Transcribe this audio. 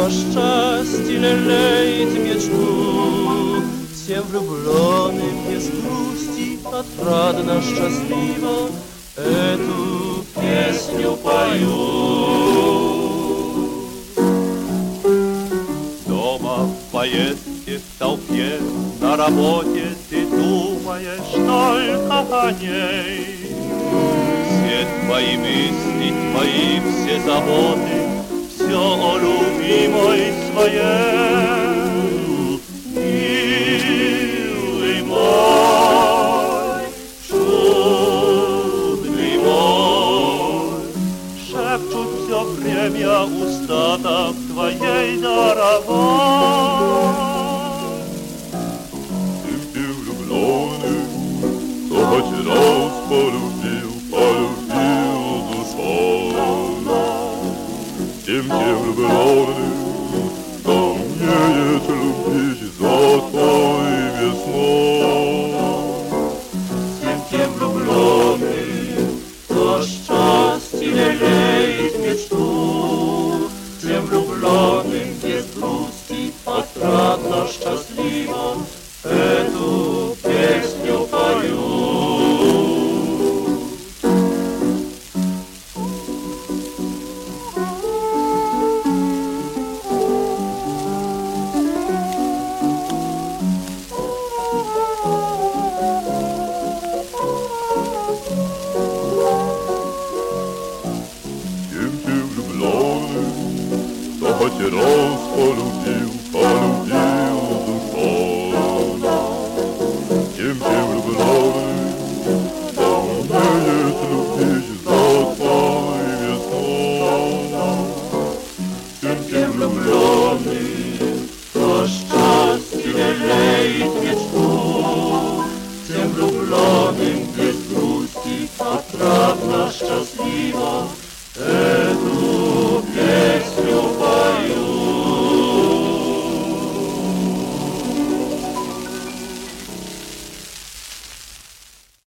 но счастье лелеет мечту. Всем влюбленным без грусти, отрадно, счастливо эту песню пою. Дома, в поездке, в толпе, на работе ты думаешь только о ней. Все твои мысли, твои все заботы, все о любимой своей. Милый мой, чудный мой, шепчут все время уста так твоей дорогой. Ты влюбленный, кто хоть раз полюбил, полюбил душой. Тем влюбленным, кто умеет любить золотой весной. Тем влюбленным, кто счастье лелеет мечту. Тем влюбленным без грусти, отрадно, счастливо эту песню пою. Хоть раз полюбил, полюбил душой. Тем влюбленным, кто умеет любить золотой весной. Тем влюбленным,